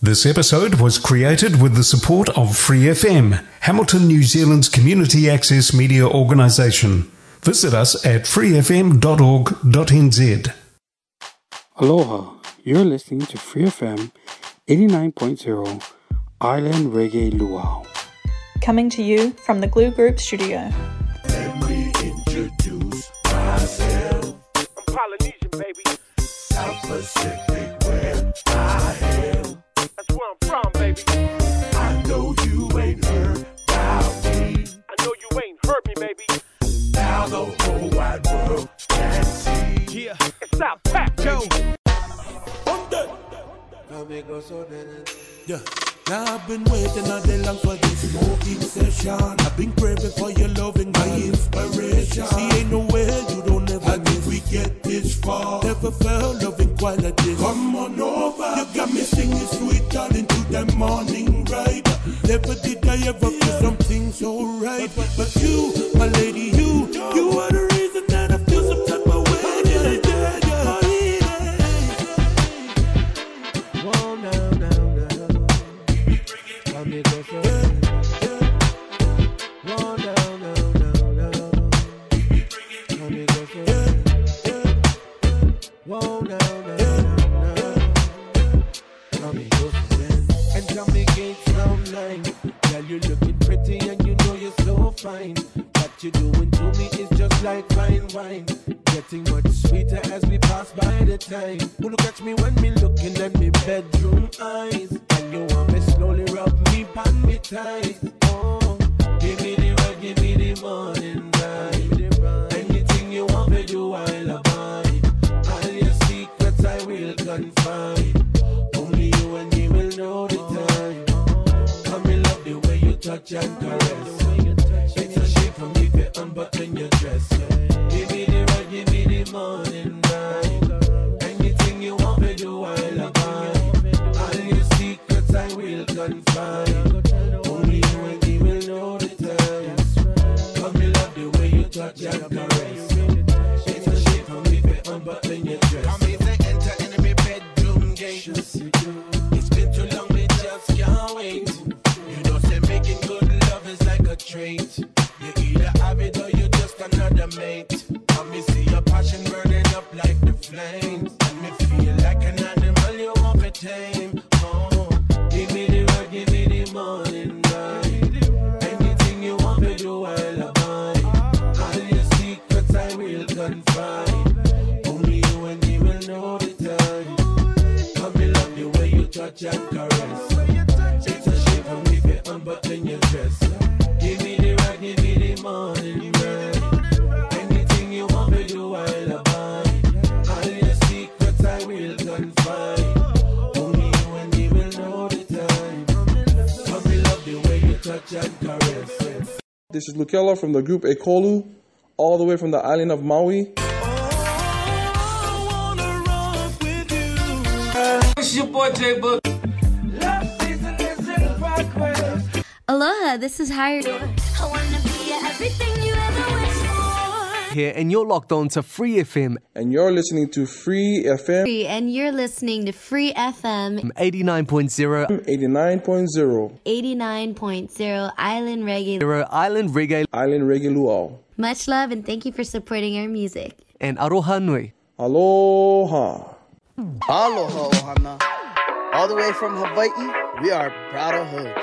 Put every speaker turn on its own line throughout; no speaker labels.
This episode was created with the support of Free FM, Hamilton, New Zealand's community access media organisation. Visit us at freefm.org.nz.
Aloha, you're listening to Free FM 89.0 Island Reggae Luau.
Coming to you from the Glue Group studio.
Let me introduce myself. I'm Polynesian, baby. South Pacific, where I hail. That's where I'm from, baby. I know you ain't heard about me. I know you ain't heard me, baby. Now the whole wide world can see. Yeah, it's South Pac, Joe. Yeah. Now I've been waiting all day long for this smoking session. I've been craving for your loving, my inspiration. See, ain't no way you don't ever miss. We get this far. Never felt loving quite like this. Come on over. You got me singing sweet darling to the morning ride. Never did I ever feel something so right. But you, my lady, you are the reason that I feel some type of way. You're looking pretty and you know you're so fine. What you're doing to me is just like fine wine, getting much sweeter as we pass by the time. You look at me when me looking at me bedroom eyes, and you want me slowly rub me pan me thighs. Oh, give me the rub, give me the morning vibe. Anything you want me do, I'll abide. All your secrets I will confide. Only you and me will know the time. Touch and caress. It's a shame for me to unbutton your dress. Give me the ride, give me the morning vibe. Anything you want me do, I'll abide. All your secrets I will confide. Only you and me will know the time. Come me love the way you touch and caress. It's a shame for me to unbutton your dress. I'm here to enter in my bedroom gate. It's been too long, we just can't wait. Making good love is like a trait. You either have it or you're just another mate. And me see your passion burning up like the flames. And me feel like an animal you want to tame. Oh, give me the ride, give me the morning vibe. Anything you want to do, I'll abide. All your secrets I will confide. Only you and me will know the time. Come me love the way you touch and caress. It's a shame for me to unbutton your dress. Give me the ride, give me the morning ride. Anything you want me do, I'll abide. All your secrets I will confide. Only you and me will know the time. Come me love the way you touch and caress.
This is Lukela from the group Ekolu, all the way from the island of Maui.
It's your boy J Book.
Aloha, this is Hired. I wanna be everything you ever wished for.
Here, and you're locked on to Free FM.
And you're listening to Free FM.
And you're listening to Free FM
89.0.
89.0.
89.0 Island Reggae.
Island Reggae.
Island Reggae Luau.
Much love and thank you for supporting our music.
And aroha nui.
Aloha.
Aloha ohana. All the way from Hawaii, we are proud of hoods.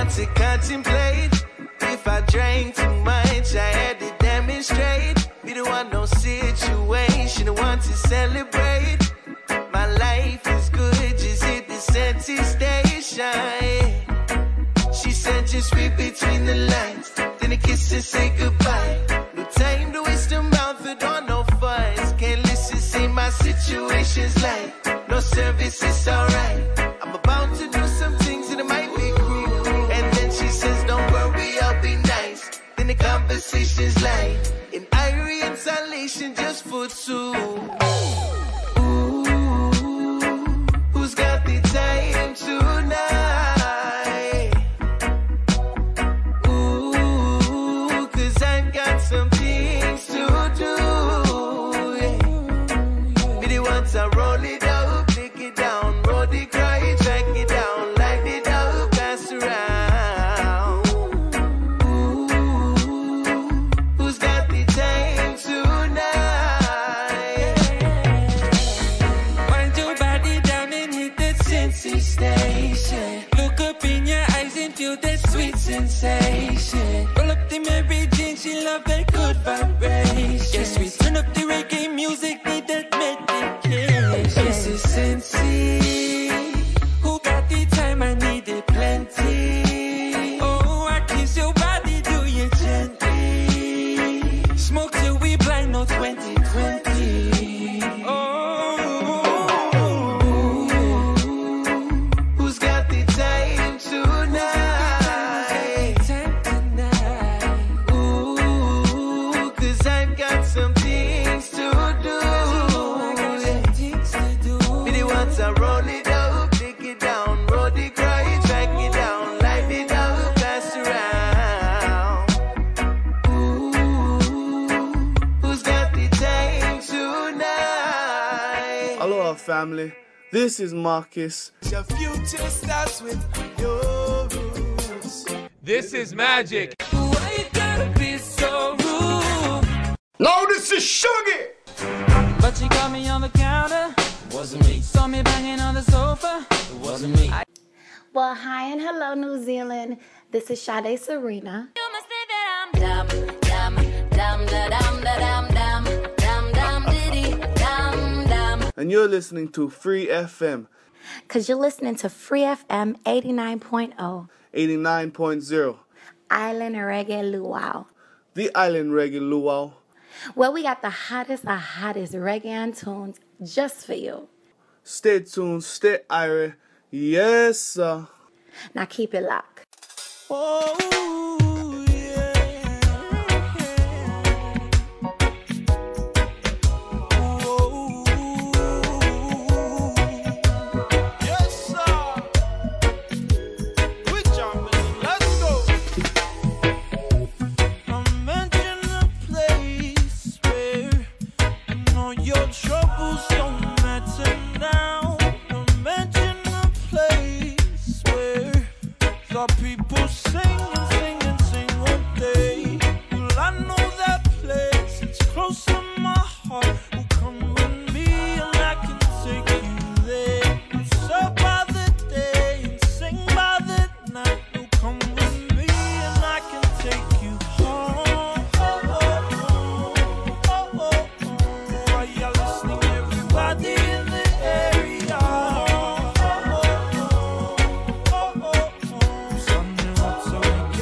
to contemplate. If I drank too much, I had to demonstrate. Be the one, no situation, the one to celebrate. My life is good, just hit the center station. She said just read between the lines, then a kiss and say goodbye. No time to waste a mouth, it on no fuss. Can't listen, say my situation's like no service, it's alright. I'm about to do some things and it might be cruel. And then she says, don't worry, I'll be nice. Then the conversation's like an irie installation just for two. Ooh, who's got the time tonight? Ooh, 'cause I've got some things to do. Be the ones I roll it up, take it down, roll the cry, track it down, light it up, pass around. Ooh, who's got the time tonight?
Wind your body down and hit that sensei station. Look up in your eyes and feel that sweet sensation. Roll up the Mary Jane, she love that good vibration. Yes, we turn up the reggae music, need that medication. This is sensei. Who got the time? I need it plenty. Oh, I kiss your body, do you gently? Smoke till we blind, no 2020. Oh,
Who's got the time tonight? Ooh, 'cause I've got some things to do. Be the ones I roll it up, take it down, roll the cry, track it down, light it up, pass around. Ooh, who's got the time tonight?
Aloha family, this is Marcus.
Your future starts with your roots.
this is magic. Why you gotta be so rude?
No, this is Sugar!
But she caught me on the counter. Wasn't me. Saw me banging on the sofa. It wasn't me.
Well, hi and hello, New Zealand. This is Sade Serena.
You must say that I'm dumb, dumb, dumb, da dum, da dum, dumb, dumb, dumb, diddy, dumb, dumb.
And you're listening to Free FM
Because you're listening to Free FM 89.0,
89.0,
Island Reggae Luau.
the Island Reggae Luau.
Well, we got the hottest reggae tunes just for you.
Stay tuned, stay irie. Yes, sir.
Now keep it locked.
Oh, yeah. Oh, yes, sir. We jumping, let's go. I'm mentioning a place where you know your troubles don't matter now. I'm mentioning a place where the people sing and sing and sing all day. Well, I know that place, it's close to my heart. Well, come with me and I can take you there. We'll serve by the day and sing by the night. Well, come with me and I can take you home. Oh, oh, oh, oh, oh, oh. Are you listening, everybody in the area? Oh, oh, oh, oh, oh, oh. Sunday up so we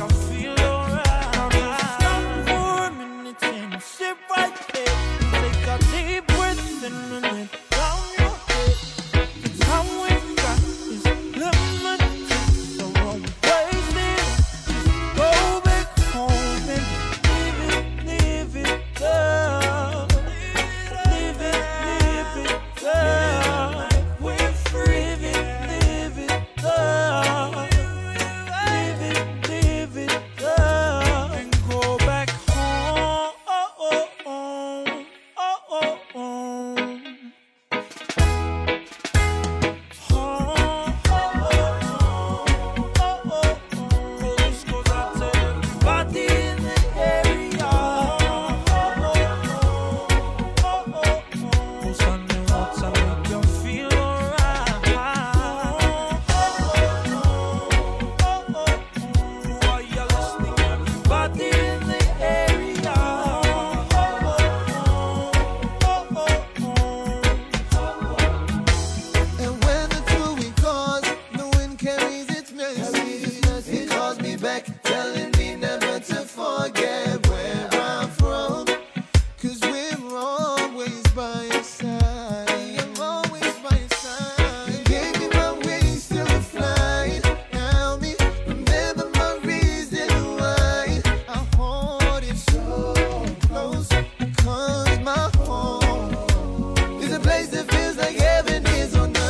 calls me back, telling me never to forget where I'm from. 'Cause we're always by your side. I'm always by your side. You gave me my wings till the flight. Help me remember my reason why I hold it so close. 'Cause my home is a place that feels like heaven is on earth.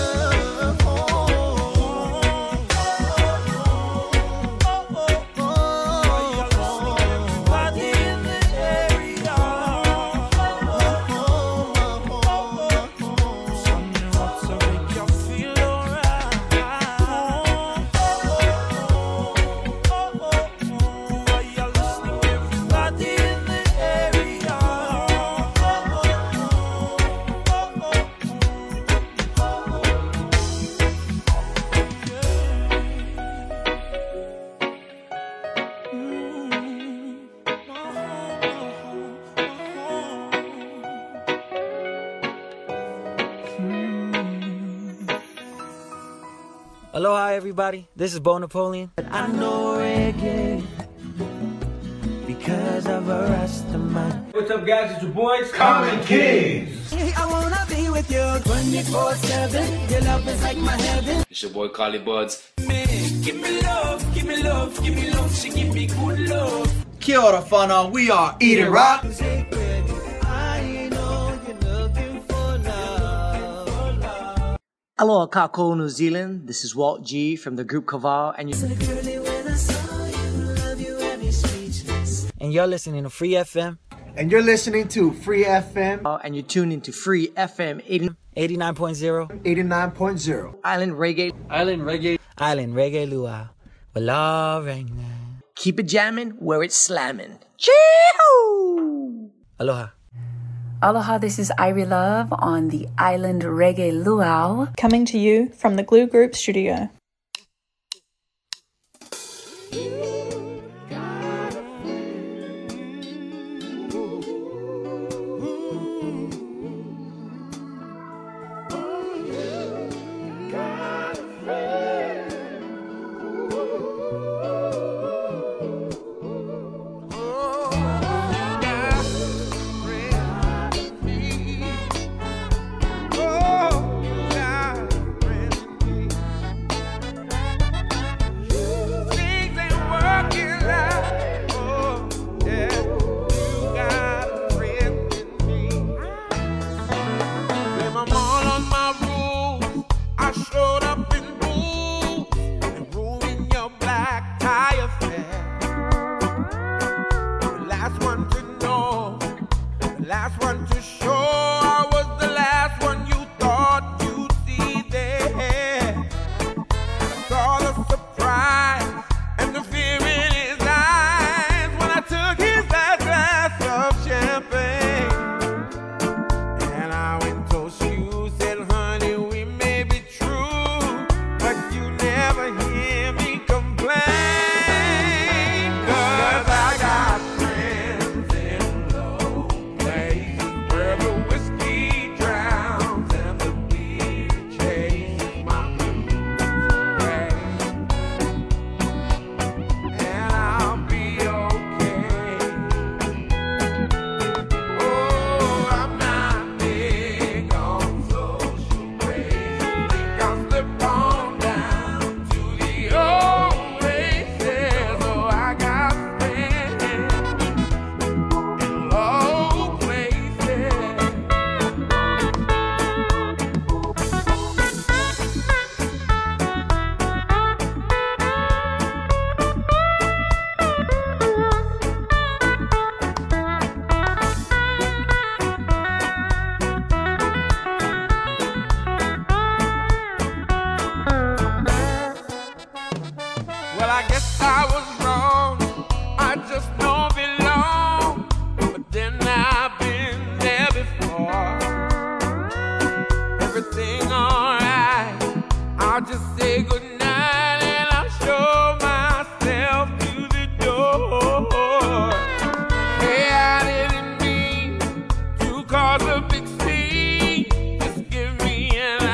Aloha, everybody. This is Bo Napoleon.
I know reggae because of a Rastaman.
What's up, guys? It's your boys, Common Kings.
I wanna be with you 24/7. Your love is like my heaven.
It's your boy, Carly Buds.
Give me love, give me love, give me love. She give me good love.
Kia ora whanau, we are Eat It Rock.
Aloha kako New Zealand. This is Walt G from the group Kaval, and you're listening to Free FM.
And you're listening to Free FM.
And you're tuned into Free FM 89.0.
89.0.
Island Reggae.
Island Reggae.
Island Reggae Luau. Wala Reggae. Keep it jamming where it's slamming. Chee-hoo! Aloha.
Aloha, this is Irie Love on the Island Reggae Luau.
Coming to you from the Glue Group studio.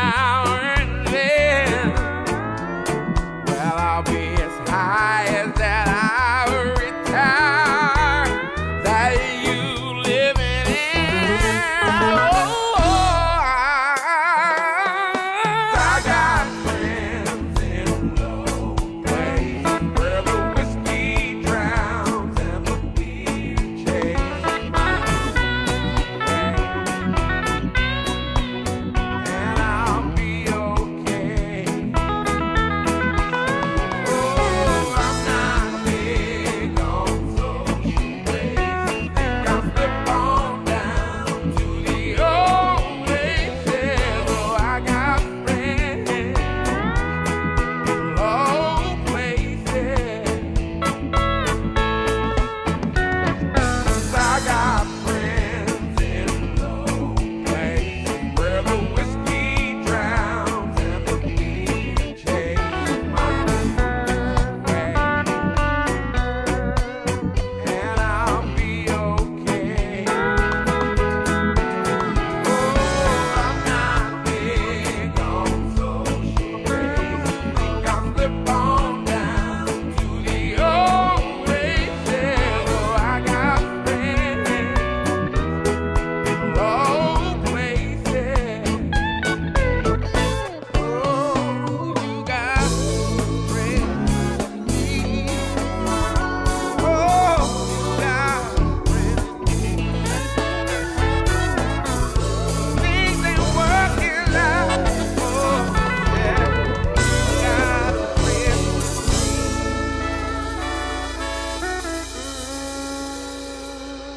I'll be as high as that.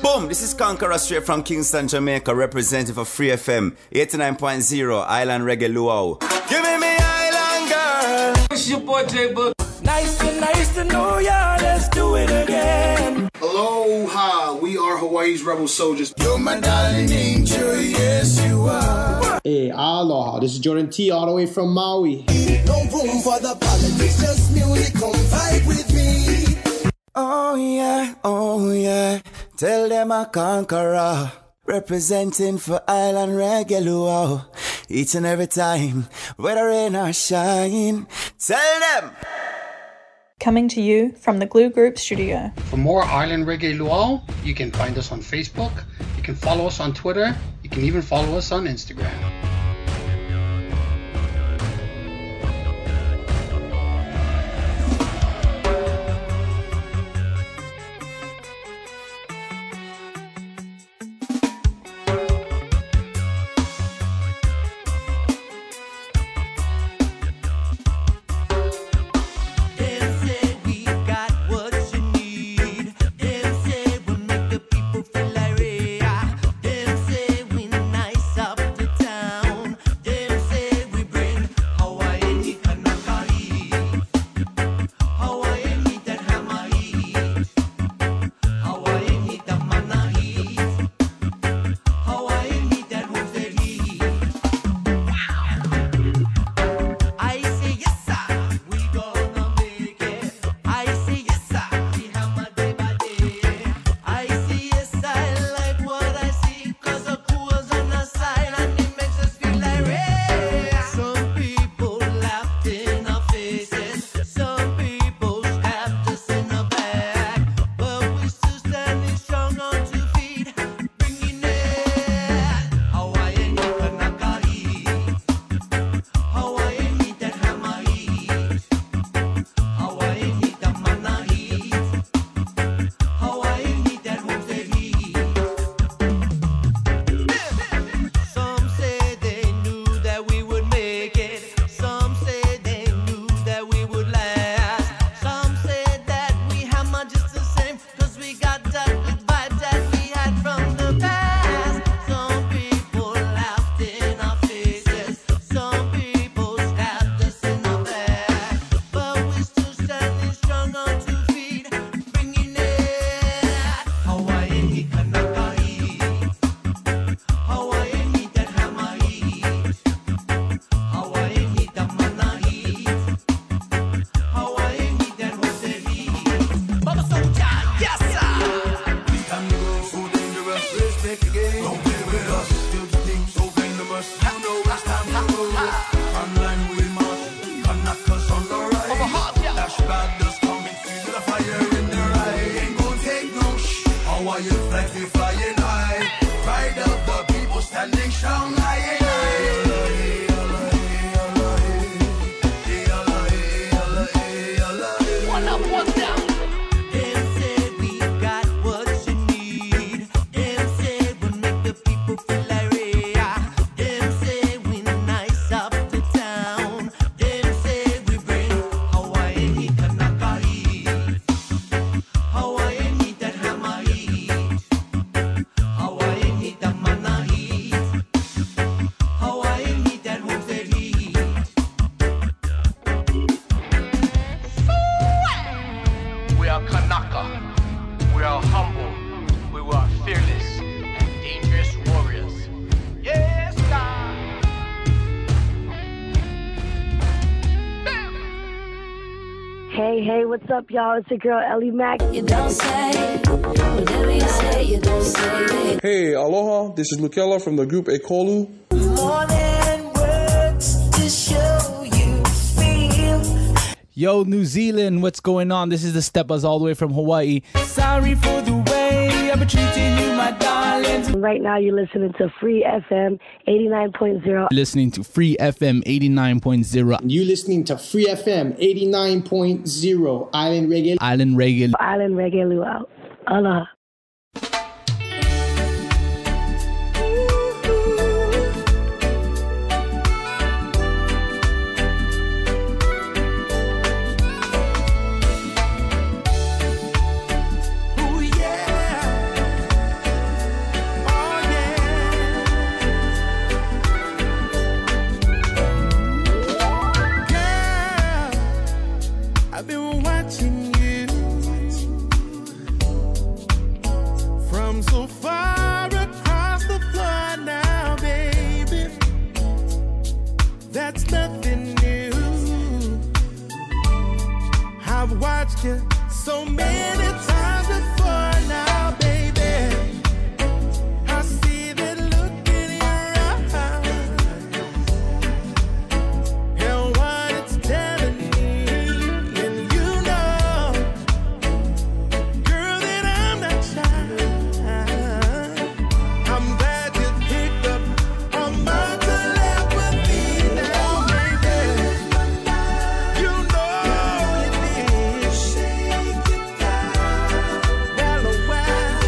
Boom! This is Conqueror straight from Kingston, Jamaica, representative for Free FM 89.0 Island Reggae Luau. Give me Island girl.
It's your boy J Book. Nice to know ya. Let's do it again.
Aloha, we are Hawaii's rebel soldiers.
You're my darling angel, yes you are.
Hey, aloha. This is Jordan T all the way from Maui.
No room for the politics, just music. Come vibe with me.
Oh yeah. Tell them a conqueror, representing for Island Reggae Luau. Each and every time, whether rain or shine. Tell them.
Coming to you from the Glue Group studio.
For more Island Reggae Luau, you can find us on Facebook, you can follow us on Twitter, you can even follow us on Instagram.
Hey, what's up, y'all? It's your girl, Ellie Mack. You don't say, whatever you say, you don't say.
Hey, aloha. This is Lukela from the group Ekolu.
More than words to show you feel.
Yo, New Zealand, what's going on? This is the Steppers all the way from Hawaii. Sorry for the way I've been treating you, my darling.
Right now, you're listening to Free FM 89.0.
Listening to Free FM 89.0.
You listening to Free FM 89.0 Island Reggae.
Island Reggae.
Island Reggae Luau. Aloha.
so many times before now, baby. I see that look in your eyes, and what it's telling me, and you know, girl, that I'm not shy. I'm glad you picked up on my telepathy now, baby. You know you need. Shake it down. Well, I'm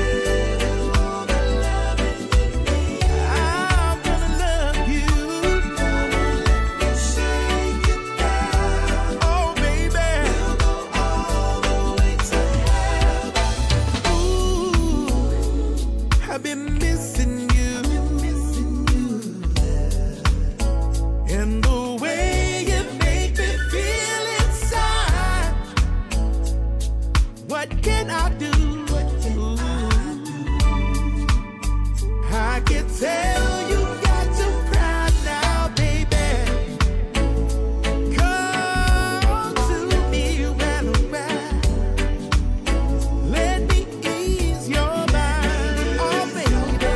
gonna love you. Shake it down. Oh, baby. We'll go all the way to heaven. Ooh, I've been missing you. And the way you make me feel inside. What can I do? I can tell you got to cry now, baby. Come to me when I'm right. Let me ease your mind. Oh, baby,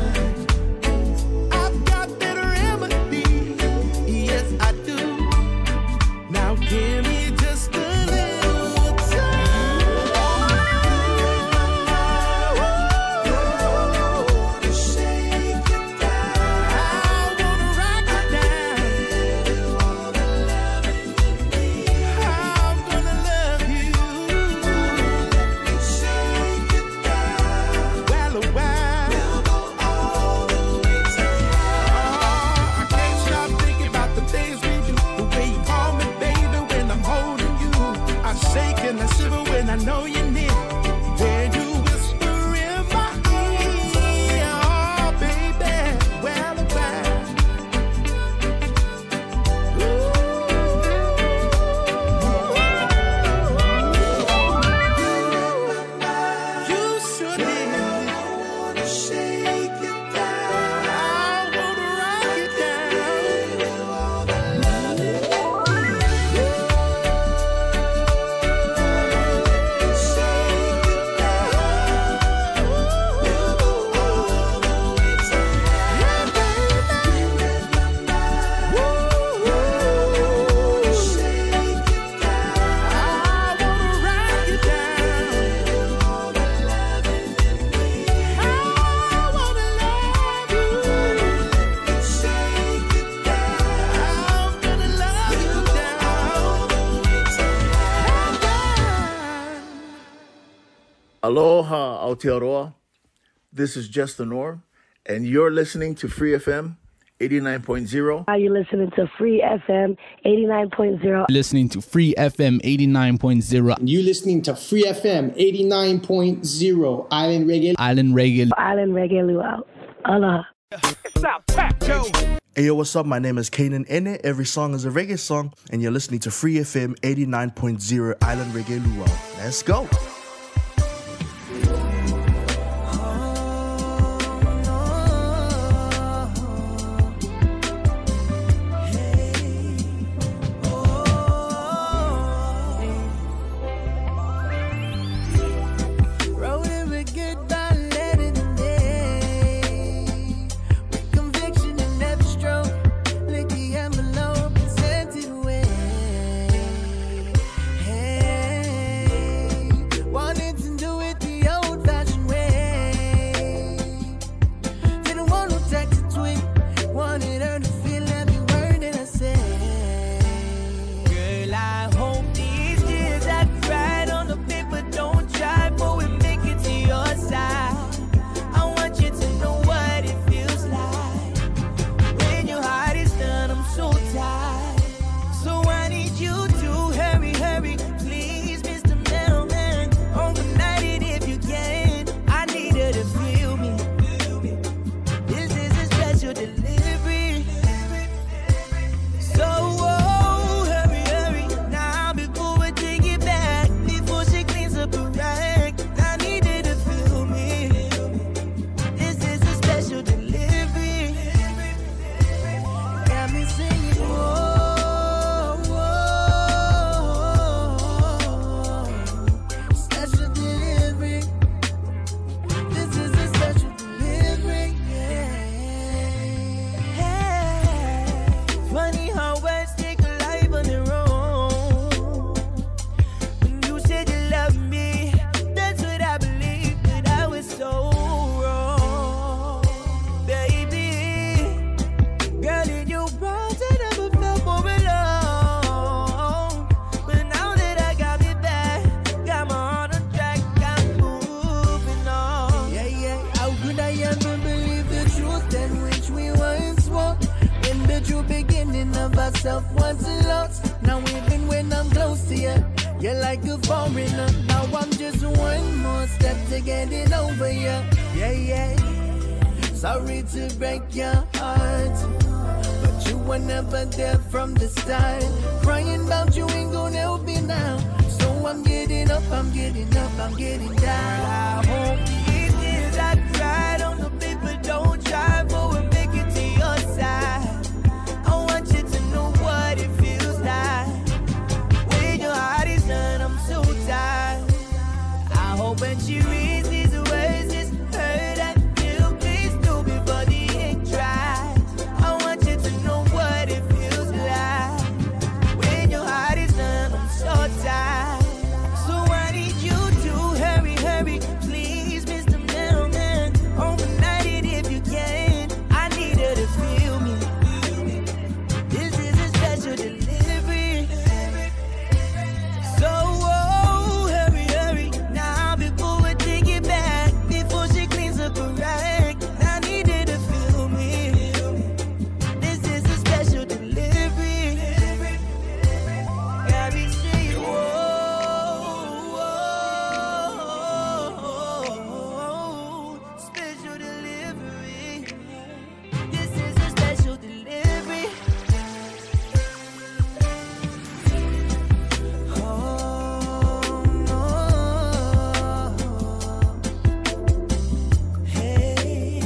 I've got that remedy. Yes, I do. Now give me just a little time. Shake it down. I wanna rock it down. I'm gonna love you. Shake it down. Well, we'll go all the way to heaven. I can't stop thinking about the things we do. The way you call me, baby, when I'm holding you. I shake and I shiver when I know you're near. When you whisper in my ear, oh, baby, well, you should be. I wanna shake it down. I wanna rock it down. Shake it down. We'll go all the way to heaven, baby. Shake it down. I wanna rock it down. All the loving in me. I wanna love you. Shake it down. I'm gonna love you down. All the way to heaven.
Aloha, Aotearoa. This is Just the Norm, and you're listening to Free FM 89.0.
Are you listening to Free FM 89.0?
Listening to Free FM 89.0.
You listening to Free FM 89.0 Island Reggae.
Island Reggae.
Island Reggae Luau. Aloha.
Hey yo, what's up? My name is Kanan Ene. Every song is a reggae song, and you're listening to Free FM 89.0 Island Reggae Luau. Let's go.
Wrote it with goodbye letter today, with conviction in every stroke. Lick the envelope and sent it away. Hey,
myself once lost. Now even when I'm close to you, you're like a foreigner. Now I'm just one more step to getting over you. Yeah, yeah. Sorry to break your heart, but you were never there from the start. Crying about you ain't gonna help me now. So I'm getting up, I'm getting up, I'm getting down. I hope these tears I cried on the paper don't try, but we'll make it to your side. I want you to know what it feels like when your heart is done. I'm so tired. I hope when she reads these words, this hurt I feel, please do before the ink dries. I want you to know what it feels like when your heart is done. I'm so tired. So I need you to hurry, hurry, please, Mr. Mailman. Overnight it if you can. I need her to feel me. This is a special delivery. So hurry, hurry now before we take it back. Before she cleans up her rack, I need her to feel me. This is a special delivery. Got me saying special delivery. This is a special delivery. Hey,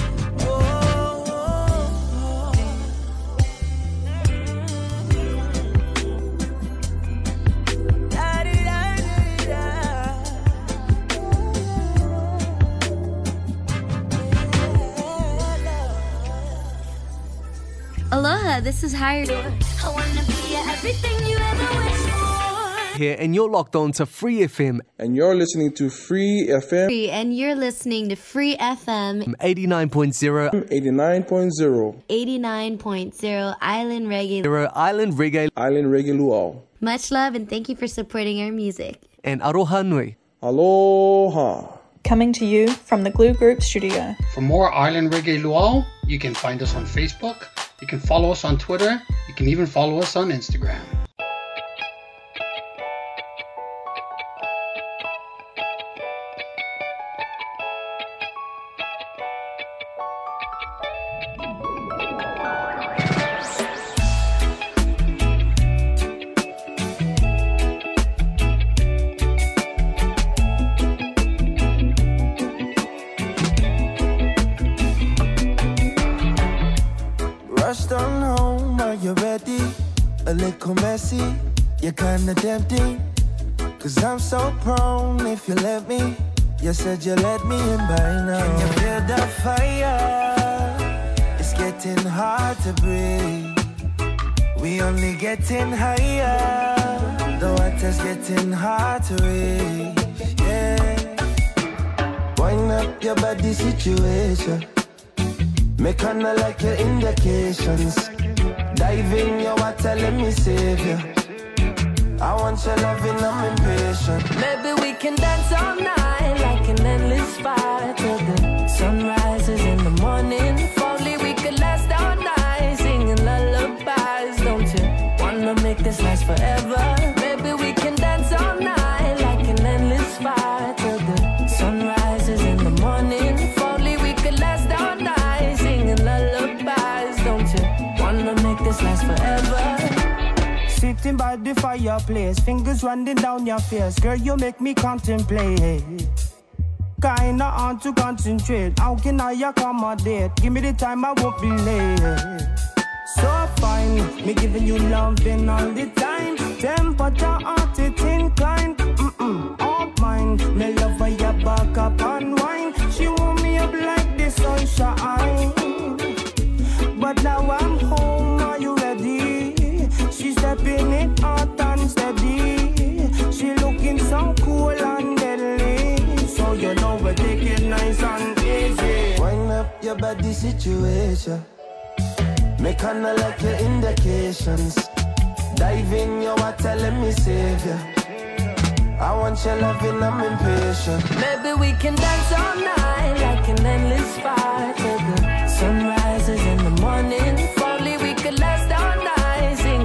Aloha, this is Hired. I wanna be everything you ever wished for.
Here, and you're locked on to Free FM.
And you're listening to Free FM
And you're listening to Free FM
89.0
89.0
89.0 Island Reggae.
Island
Reggae Luau.
Much love and thank you for supporting our music.
And Aroha Nui.
Aloha.
Coming to you from the Glue Group studio.
For more Island Reggae Luau, you can find us on Facebook. You can follow us on Twitter. You can even follow us on Instagram.
Rush on home, are you ready? A little messy, you're kinda tempting. Cause I'm so prone if you let me. You said you let me in by now. Can you feel the fire? It's getting hard to breathe. We only getting higher. The water's getting hard to reach. Yeah. Wind up your body situation. Make her not like your indications. Dive in your water, let me save you. I want your loving, I'm impatient.
Maybe we can dance all night like an endless fire till the sun rises in the morning. If only we could last all night singing lullabies. Don't you wanna make this last forever? Maybe we can dance all night like an endless fire till the sun rises in the morning. If only we could last all night singing lullabies. Don't you wanna make this last forever?
Sitting by the fireplace, fingers running down your face. Girl, you make me contemplate. Kinda hard to concentrate. How can I accommodate? Give me the time, I won't be late. So fine, me giving you loving all the time. Temperature hot, it inclined. All mine, me love for your back up and wine. She warm me up like the sunshine. But now I'm home, are you ready? She's stepping it hot and steady. She looking so cool and deadly. So you know we take it nice and easy.
Wind up your body situation. Make her not like your indications. Dive in your water, let me save you. I want your loving, I'm impatient.
Maybe we can dance all night like an endless fire till the sun rises in the morning. If only we could last all night singing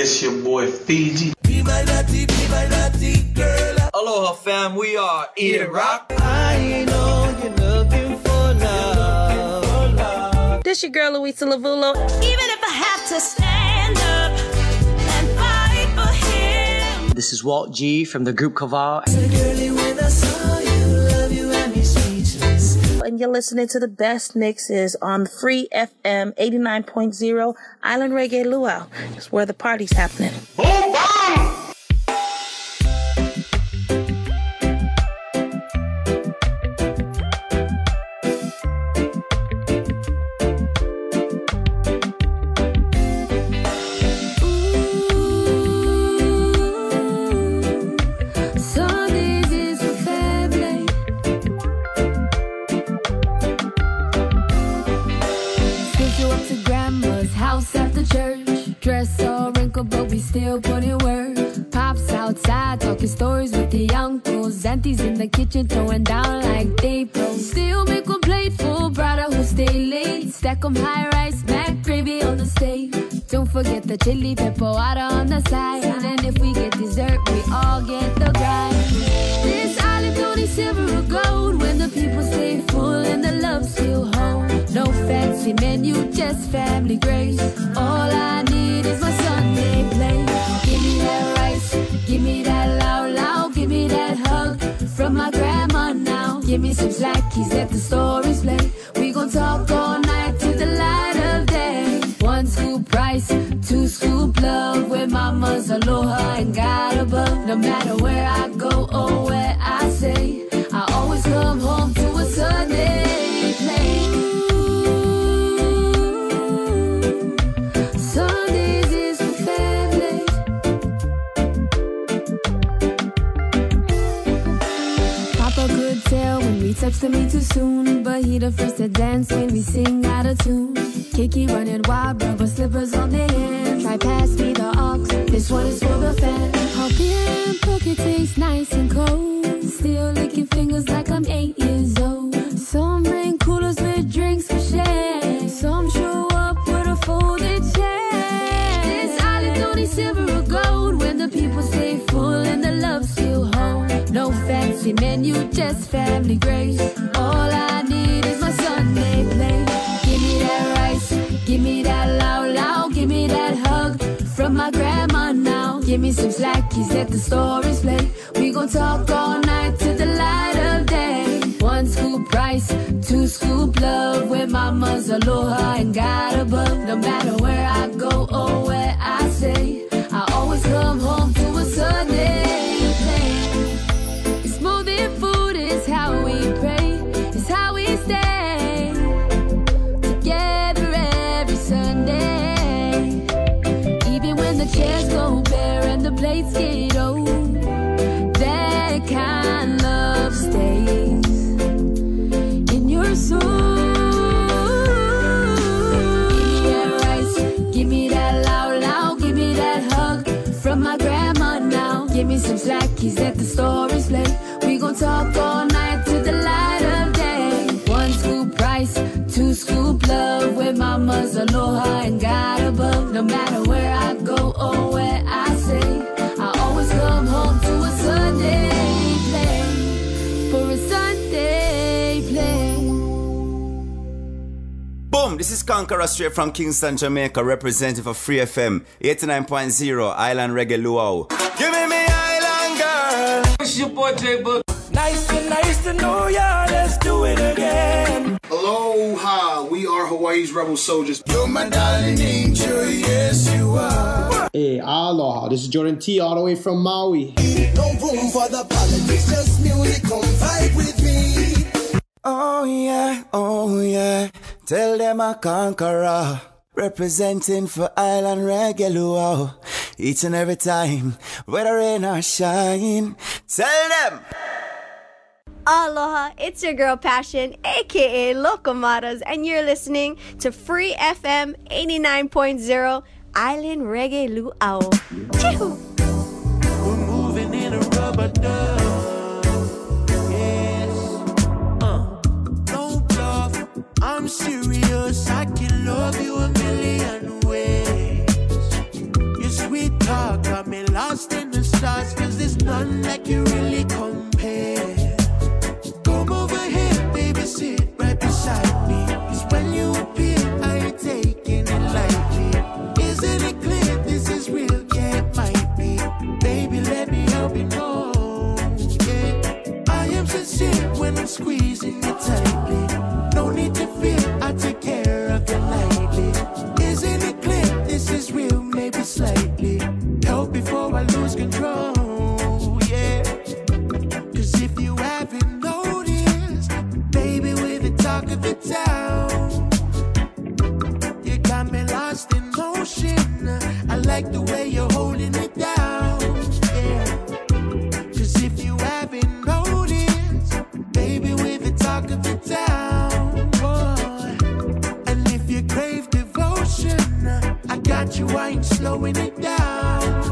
It's your boy Fiji.
Be my naughty girl.
Aloha fam, we are Eat It Rock.
I know you're looking for love.
This your girl Louisa Lavulo.
Even if I have to stand up and fight for him.
This is Walt G from the group Kaval.
So girly, when I saw you, love you and me speechless.
And you're listening to the best mixes on Free FM 89.0 Island Reggae Luau. It's where the party's happening.
Boom, boom!
Dress all wrinkled, but we still put in work. Pops outside, talking stories with the uncles. Aunties in the kitchen, throwing down like they pro. Still make one plate full, brother who stay late. Stack 'em high rice, mac gravy on the steak. Don't forget the chili pepper water on the side. And if we get dessert, we all get the grind. This island don't need silver or gold. When the people stay full and the love still hold. No fancy menu, just family grace. All I need is my Sunday plate. Give me that rice, give me that loud, give me that hug from my grandma now. Give me some slackies, let the stories play. We gon' talk all night to the light of day. 1 scoop rice, 2 scoop love. With mama's aloha and God above. No matter where I go or where I stay, I always come home to a Sunday play. Sundays is for family. Papa could tell when we touched him too soon, but he the first to dance when we sing out of tune. Kiki running wild, rubber slippers on their hands. Try pass me the aux, this one is for the fans. How beer and poker tastes nice and cold. Still licking fingers like I'm 8 years old. Some bring coolers with drinks for share. Some show up with a folded chair. This island don't need silver or gold. When the people stay full and the love still hold. No fancy menu, just family grace. All I need is my Sunday plate. Give me that rice, give me that loud, give me that hug from my grandma now. Give me some slackies, let the stories play. We gon' talk all night to the light of day. 1 scoop rice, 2 scoop love. With mama's aloha and God above. No matter where I go or where I stay, I always come home to a Sunday play. It's more than food, it's how we pray. It's how we stay together every Sunday. Even when the chairs go bare and the plates get old, that kind of love stays in your soul. Give me that rice, give me that loud, give me that hug from my grandma now. Give me some slackies, let the stories play. We gon' talk all night to the light of day. 1 scoop rice, 2 scoop love. With mama's aloha and God above. No matter where I go or where I stay, I always come home to a Sunday play. For a Sunday play.
Boom, this is Conqueror straight from Kingston, Jamaica, representing for Free FM 89.0 Island Reggae Luau. Give me Island girl.
It's your boy J Book.
Nice to know ya. Let's do it again.
Aloha, we are Hawaii's rebel soldiers.
You're my darling angel, yes you are.
Hey, aloha. This is Jordan T all the way from Maui.
No room for the politics, just music. Come vibe with me.
Oh yeah. Tell them a conqueror. Representing for Island Reggae Luau. Each and every time, whether rain or shine. Tell them.
Aloha, it's your girl Passion, aka Locomatas, and you're listening to Free FM 89.0 Island Reggae Luau. Chee-hoo!
We're moving in a rubber dove. Yes. No bluff. I'm serious. I can love you a million ways. You're sweet. sincere when I'm squeezing you tightly. No need to fear, I take care of you nightly. Isn't it clear this is real, maybe slightly? Help before I lose control, yeah. Cause if you haven't noticed, baby, we're the talk of the town. You got me lost in motion. I like the way you're holding it down, yeah. Cause if you haven't noticed, baby, we're the talk of the town, boy. And if you crave devotion, I got you, I ain't slowing it down.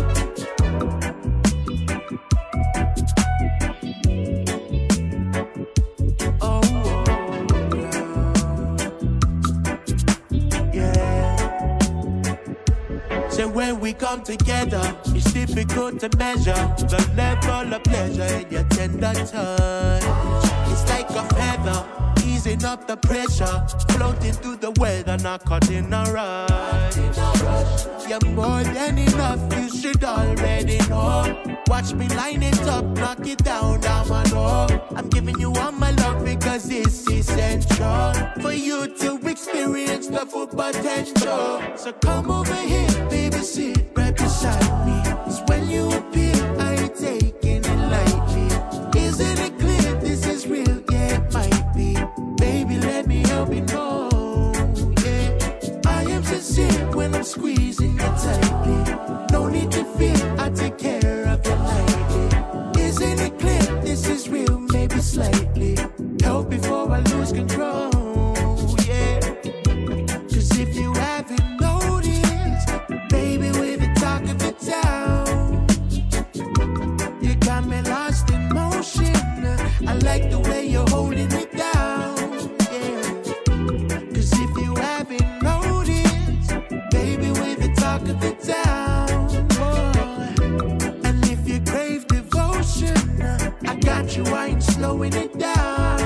So when we come together, it's difficult to measure the level of pleasure in your tender touch. It's like a feather, easing up the pressure, floating through the weather, not caught in a rush. You're more than enough, you should already know. Watch me line it up, knock it down, I know. I'm giving you all my love because it's essential for you to experience the full potential. So come over here, baby, sit right beside me. 'Cause when you appear, I ain't taking it lightly. Isn't it clear this is real? Yeah, it might be. Baby, let me help you know, yeah. I am sincere when I'm squeezing you tightly. No need to fear, I take care of you nightly. Isn't it clear this is real? Maybe slightly. Help before I lose control, yeah. Cause if you haven't noticed, baby, we're the talk of the town. You got me lost in motion. I like the way you're holding it down, yeah. Cause if you haven't noticed, baby, we're the talk of the town, boy. And if you crave devotion, I got you, I ain't slowing it down.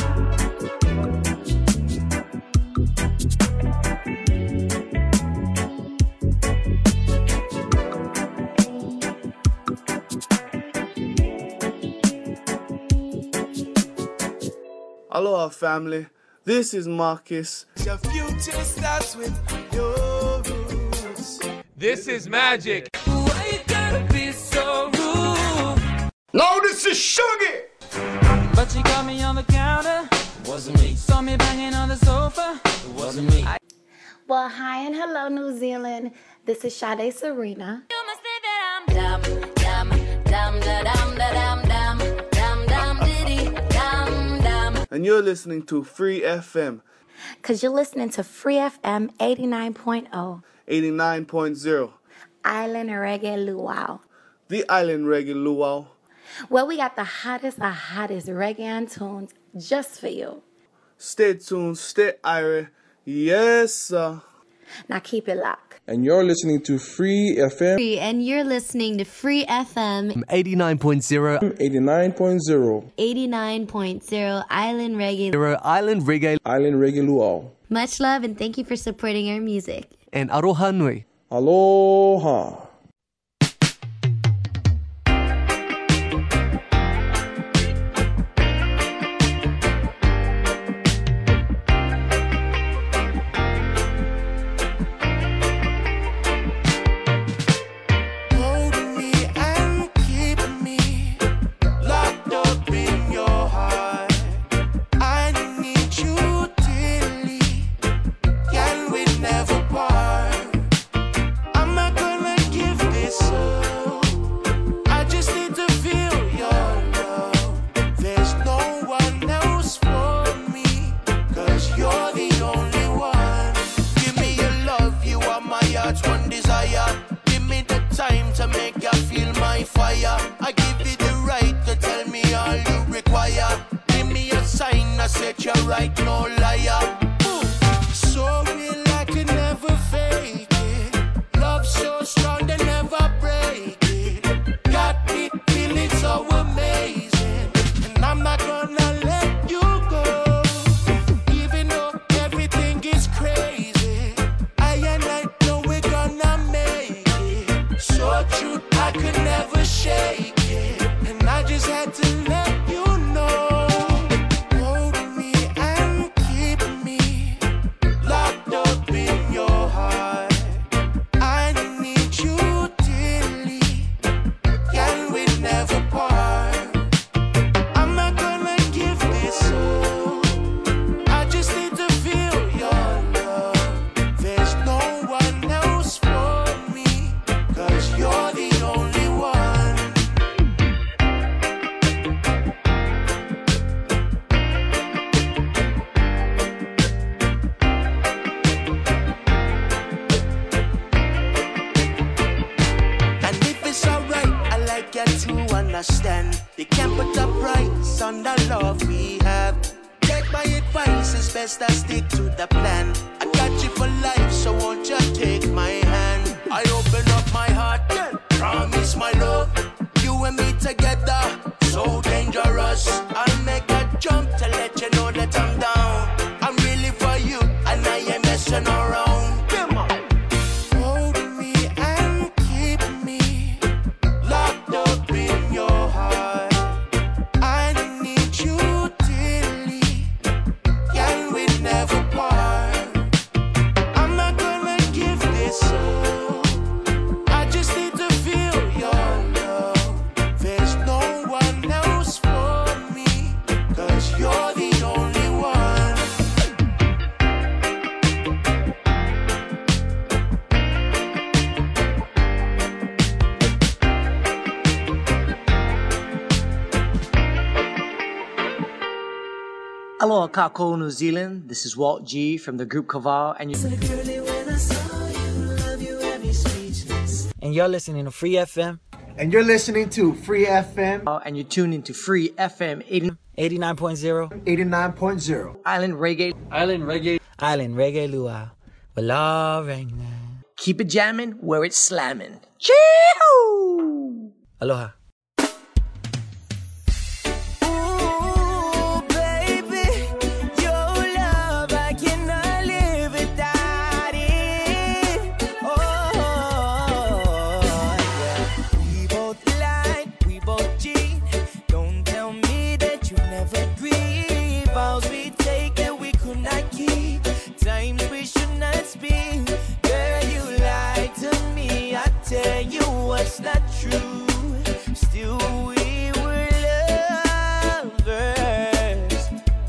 Aloha family, this is Marcus.
Your future starts with your roots.
This is Magic.
Why you gotta be so rude?
No, this is Sugar.
But you got me on the counter.
It wasn't me.
Saw me banging on the sofa.
It wasn't me.
Well, hi and hello, New Zealand. This is Sade Serena.
You must think that I'm dumb, dumb, dumb, da dum, da dum, dum, dum, dum, diddy, dum, dum.
And you're listening to Free FM.
Because you're listening to Free FM 89.0.
89.0.
Island Reggae Luau.
The Island Reggae Luau.
Well, we got the hottest reggae tunes just for you.
Stay tuned, stay irie. Yes, sir.
Now keep it locked.
And you're listening to Free FM.
And you're listening to Free FM
89.0.
89.0.
89.0 Island Reggae.
Island Reggae.
Island Reggae Luau.
Much love and thank you for supporting our music.
And Aroha Nui.
Aloha.
Set you right, no liar. So real I can never fake it. Love so strong they never break it. Got me feeling so amazing, and I'm not gonna let you go. Even though everything is crazy, I and I know we're gonna make it. So true I could never shake it, and I just had to let you know.
best I stick to the plan. I got you for life, so won't you take my hand? I open up my heart, promise my love. You and me together, so dangerous. I'll make a jump to let you know that I'm down. I'm really for you, and I ain't messing around. Come on. Hold me and keep me locked up in your heart. I need you daily, and we never part. I'm not gonna give this up. I just need to feel your love. There's no one else for me, 'cause you're the only one.
Aloha Kako, New Zealand. This is Walt G from the group Kaval, and you're listening to Free FM.
And you're listening to Free FM.
And you're tuned into Free FM 89.0.
89.0.
Island Reggae.
Island Reggae.
Island Reggae Luau. Wala Reggae. Keep it jamming where it's slamming. Chee-hoo! Aloha.
It's not true. Still we were lovers.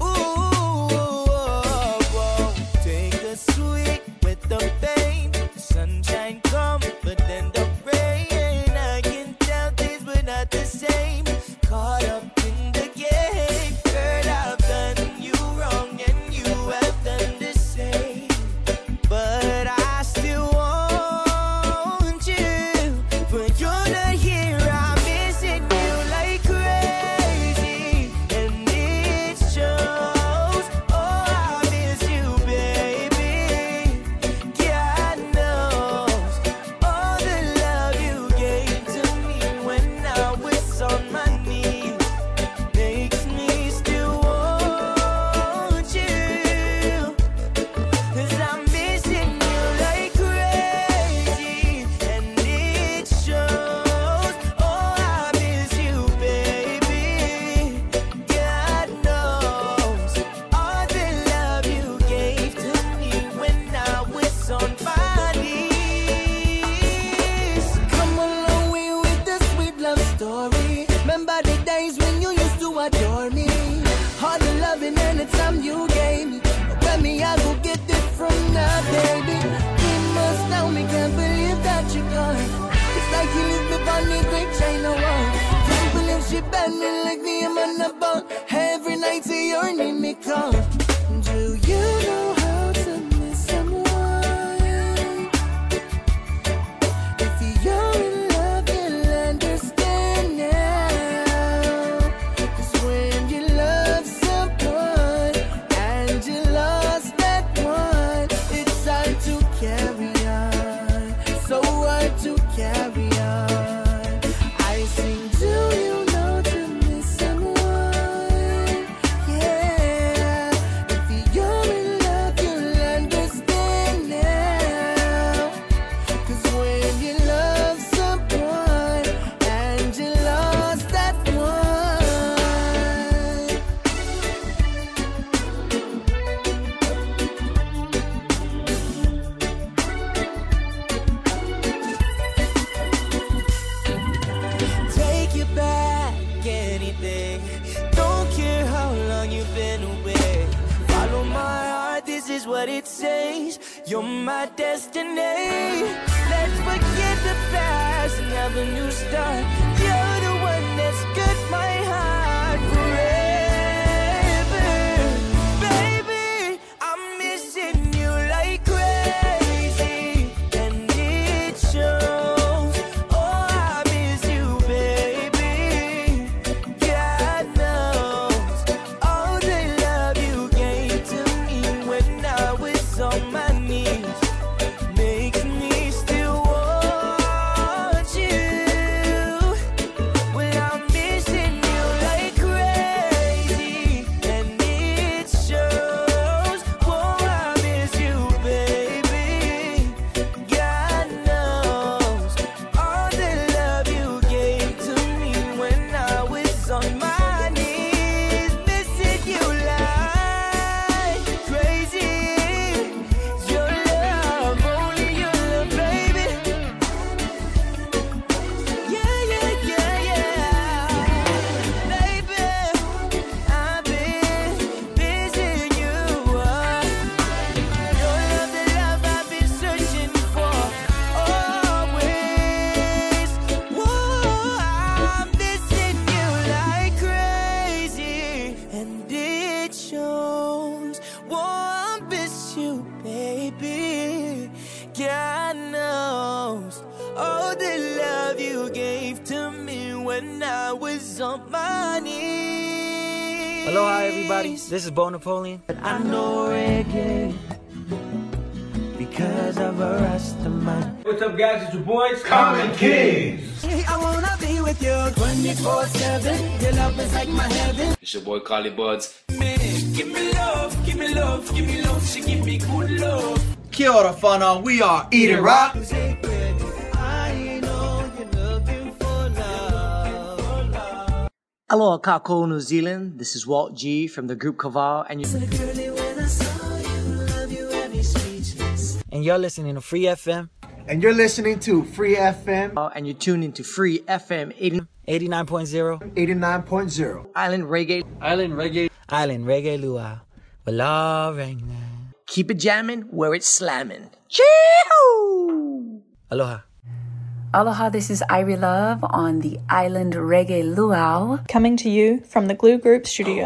Ooh, take the sweet with the pain. The sunshine come, but then the rain. I can tell things were not the same. Caught up in the game. Girl, I've done you wrong and you have done the same. But I still want you. But you're not here, I'm missing you like crazy, and it shows. Oh, I miss you, baby. God knows all the love you gave to me when I was on my knees makes me still want you. 'Cause I'm missing you like crazy, and it shows. Oh, I miss you, baby. God knows all the love you gave to me when I was on my knees. Come along with the sweet love story. Remember the days when you used to adore me. All the loving and the time you gave me. When me, I go get it from now, baby. We must now, me can't believe that you're gone. It's like you live upon the great China wall. Can't believe she banned me like the man about. Every night to your name me call. Do you know how to miss someone? If you're in love, you'll understand now. 'Cause when you love someone and you lost that one, it's hard to carry on. So hard to carry on. I sing, do you know to miss someone? Yeah. If you're in love, you'll understand now. 'Cause when you love someone and you lost that one. Take you back, anything. Don't care how long you've been away. Follow my heart, this is what it says. You're my destiny. Let's forget the past and have a new start. You're the one that's got my heart forever. Baby, I'm missing you like crazy, and it shows. Oh, I miss you, baby. God knows all the love you gave to me
affections. Oh, I miss you, baby. God knows all the love you gave to me when I was on my knees.
Aloha, everybody. This is Bo Napoleon.
I know reggae because of a Rastaman.
What's up, guys? It's your boys, Common Kings.
I wanna be with you 24/7. Your love is like my heaven.
It's your boy, Carly Buds.
Man, give me love, give me love, give me love. She give me good love.
Kia ora whānau, we are Eat It Rock.
Aloha, Kako, New Zealand. This is Walt G from the group Kaval, and you're listening to Free FM.
And you're listening to Free FM.
And you're tuned into Free FM 89.0.
89.0.
Island Reggae.
Island Reggae.
Island Reggae Luau. Wala Reggae. Keep it jamming where it's slamming. Chee-hoo! Aloha.
Aloha, this is Irie Love on the Island Reggae Luau.
Coming to you from the Glue Group studio.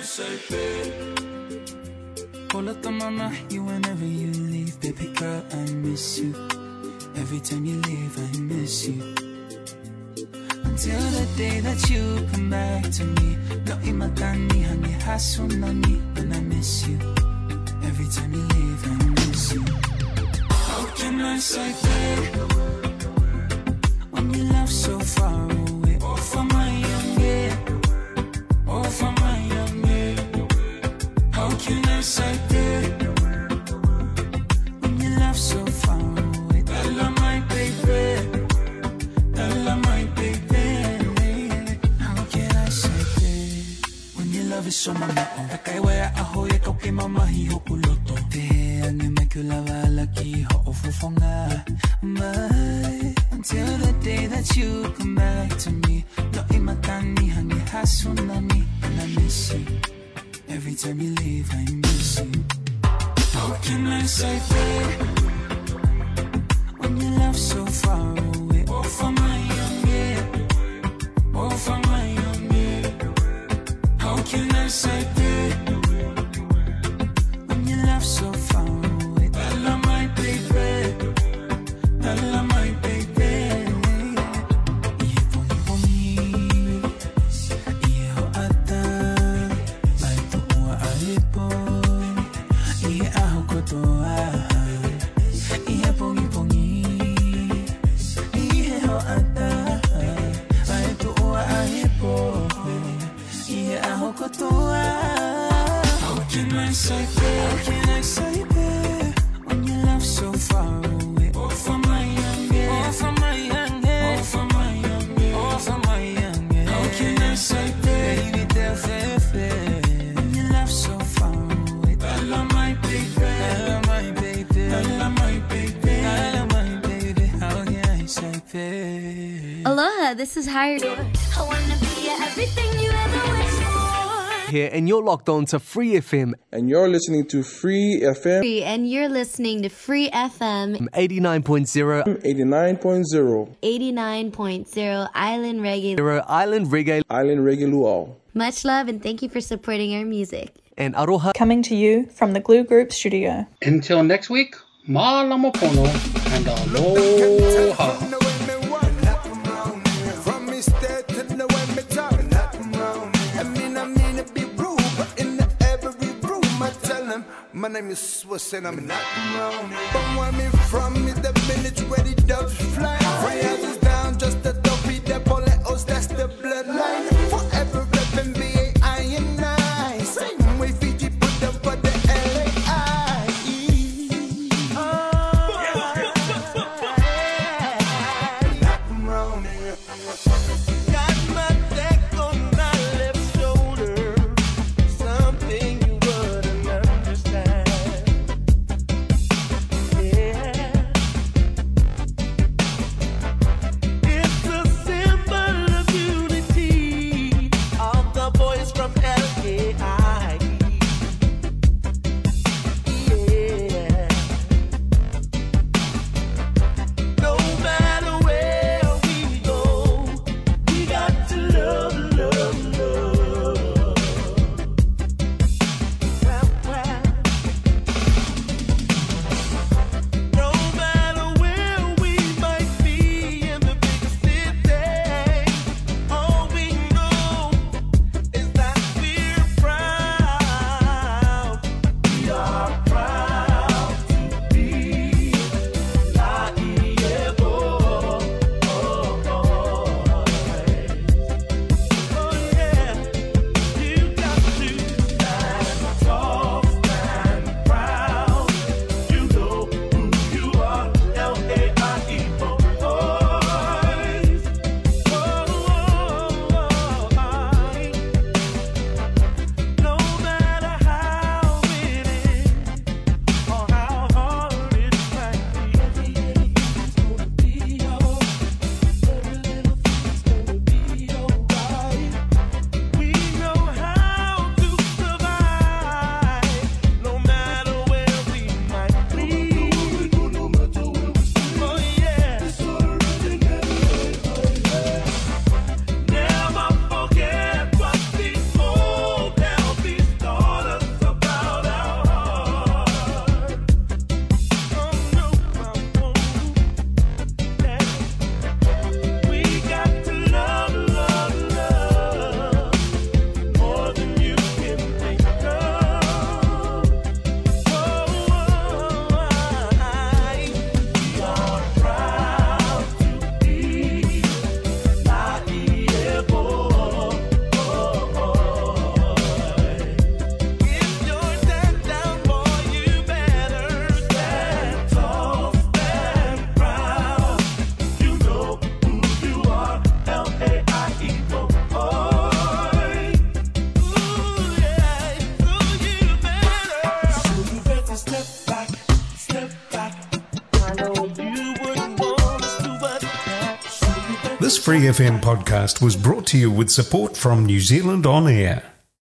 Hold up the mama, you whenever you leave. Baby girl, I miss you. Every time you leave, I miss you. Until the day that you come back to me. No imatani hangi hasunani when I miss you. Every time you leave, I miss you. How can I say that? When you love so far away. Oh, for my young year. Oh, for my young year. How can I say that? When you love so far away. Tell my baby. Tell my baby. How can I say that? When you love is so mama. Kakai waya aho ya kauke mama hi hokuloto. Te ane mai kulava laki ho ofufonga. Mai. Until the day that you come back to me. No imatani hangi hasunani. And I miss you. Every time you leave, I miss you. How can I say that? When you love so far away. Oh, for my young year. Oh, for my young year. How can I say that? When you love so far away. Tell my baby. Tell my baby.
Aloha, this is Hired. I wanna be everything you ever wished for.
Here, and you're locked on to Free FM.
And you're listening to Free FM.
And you're listening to Free FM
89.0.
89.0.
89.0 Island Reggae.
Island Reggae.
Island Reggae Luau.
Much love and thank you for supporting our music.
And aroha.
Coming to you from the Glue Group studio.
Until next week, Malamopono and aloha.
My name is Swiss and I'm not wrong. But where me from is the village where the doves fly. 3 houses down, just a dopey Depoletos, that's the bloodline. Forever reppin' B.A.I. and I. Same way Fiji put them for the L.A.I. Not wrong. Got my deck on my left shoulder. Something you wouldn't understand. It's a symbol of unity.
This Free FM podcast was brought to you with support from New Zealand On Air.